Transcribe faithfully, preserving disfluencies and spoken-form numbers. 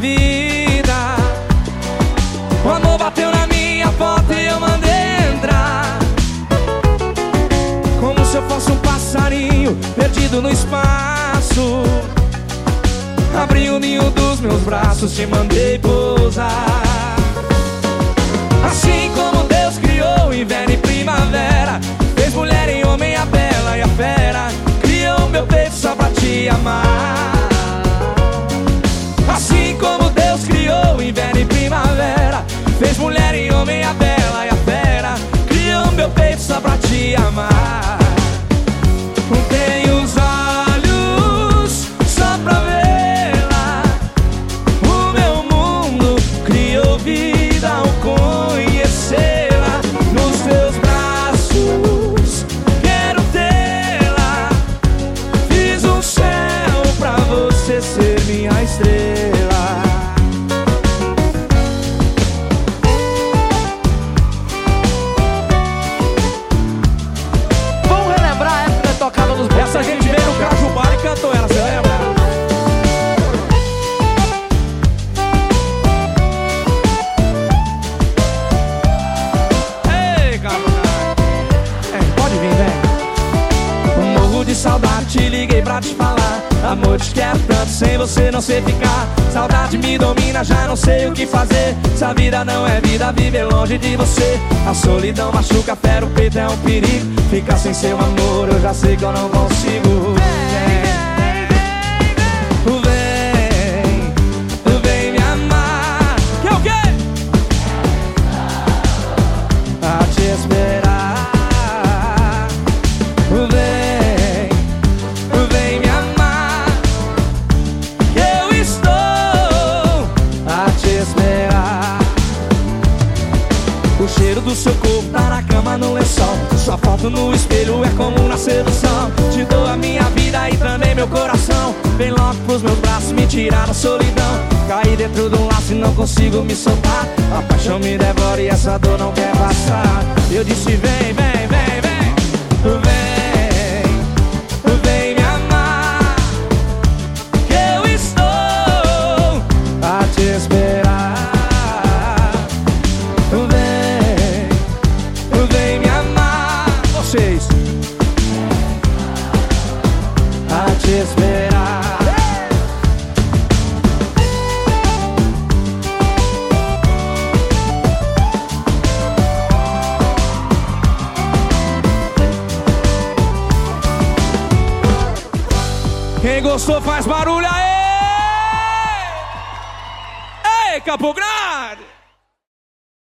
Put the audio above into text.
vida. O amor bateu na minha porta e eu mandei entrar, como se eu fosse um passarinho perdido no espaço. Abri o ninho dos meus braços, te mandei pousar. Assim como Deus criou inverno e primavera, fez mulher em homem, a bela e a fera, criou meu peito só pra te amar. Assim como Deus criou inverno e primavera, fez mulher em homem, a bela e a fera, criou meu peito só pra te amar. Tenho os olhos só pra vê-la, o meu mundo criou vida ao conhecê-la. Nos teus braços quero tê-la, fiz um céu pra você ser minha estrela. Vamos relembrar a época tocada nos blocos. Essa a gente veio no Cajubara e cantou ela, você lembra? Ei, Cajubara, é, pode vir, vem. Morro de saudade, te liguei pra te falar. Amor, te quero tanto, sem você não sei ficar. Saudade me domina, já não sei o que fazer. Se a vida não é vida, viver longe de você. A solidão machuca, fera o peito, é um perigo. Ficar sem seu amor, eu já sei que eu não consigo. Vem, vem, vem me amar. Que é o quê? A te esperar. Vem, vem me amar, que eu estou a te esperar. O cheiro do seu corpo tá na cama, no lençol. Sua foto no espelho é como nascer do sol. Te dou a minha vida e também meu coração. Vem logo pros meus braços me tirar da solidão. Caí dentro de um laço e não consigo me soltar. A paixão me devora e essa dor não quer passar. Eu disse vem, vem, vem, vem. Vem, vem me amar, que eu estou a te esperar. Vem, vem me amar. Vocês a te esperar. Quem gostou faz barulho aí! Ei, Campo Grande!